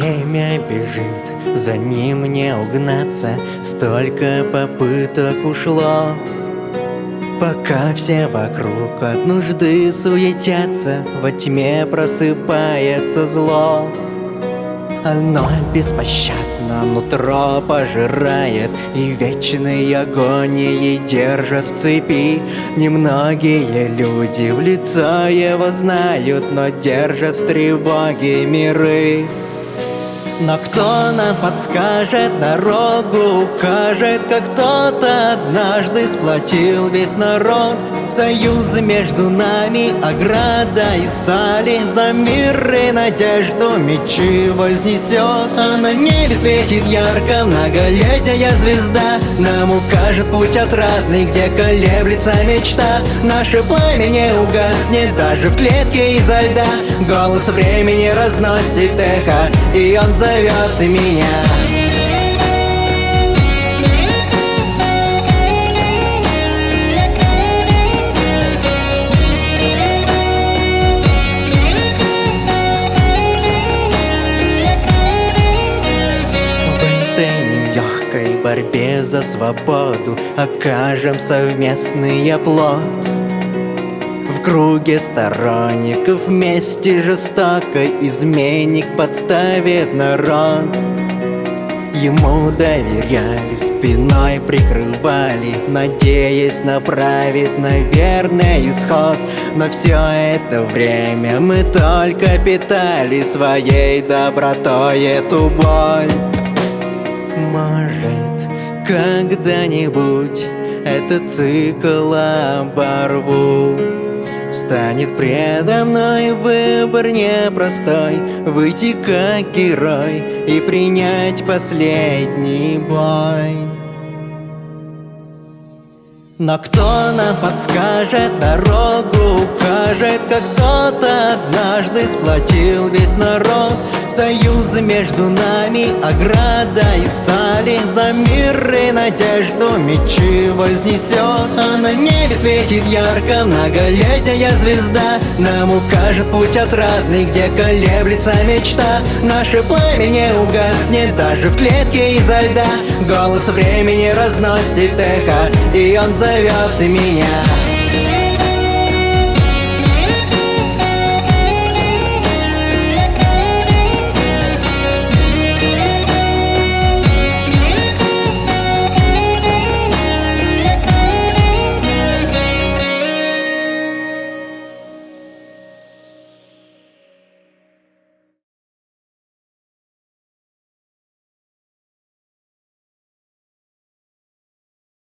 Время бежит, за ним не угнаться, столько попыток ушло. Пока все вокруг от нужды суетятся, во тьме просыпается зло. Оно беспощадно нутро пожирает, и вечной агонией держат в цепи. Немногие люди в лицо его знают, но держат в тревоге миры. Но кто нам подскажет, дорогу укажет, как кто-то однажды сплотил весь народ. Союз между нами, ограда из стали, за мир и надежду мечи вознесет. А на небе светит ярко многолетняя звезда, нам укажет путь отрадный, где колеблется мечта. Наше пламя не угаснет даже в клетке изо льда. Голос времени разносит эхо, и он зовет меня. В этой нелегкой борьбе за свободу окажем совместный оплот. В круге сторонников вместе жестоко изменник подставит народ. Ему доверяли, спиной прикрывали, надеясь направить на верный исход. Но все это время мы только питали своей добротой эту боль. Может, когда-нибудь этот цикл оборву. Станет предо мной выбор непростой, выйти как герой и принять последний бой. Но кто нам подскажет, дорогу укажет, как кто-то однажды сплотил весь народ. Союз между нами, ограда из стали, за мир и надежду мечи вознесет. А на небе светит ярко многолетняя звезда, нам укажет путь отрадный, где колеблется мечта. Наше пламя не угаснет даже в клетке изо льда. Голос времени разносит эхо, и он зовет меня.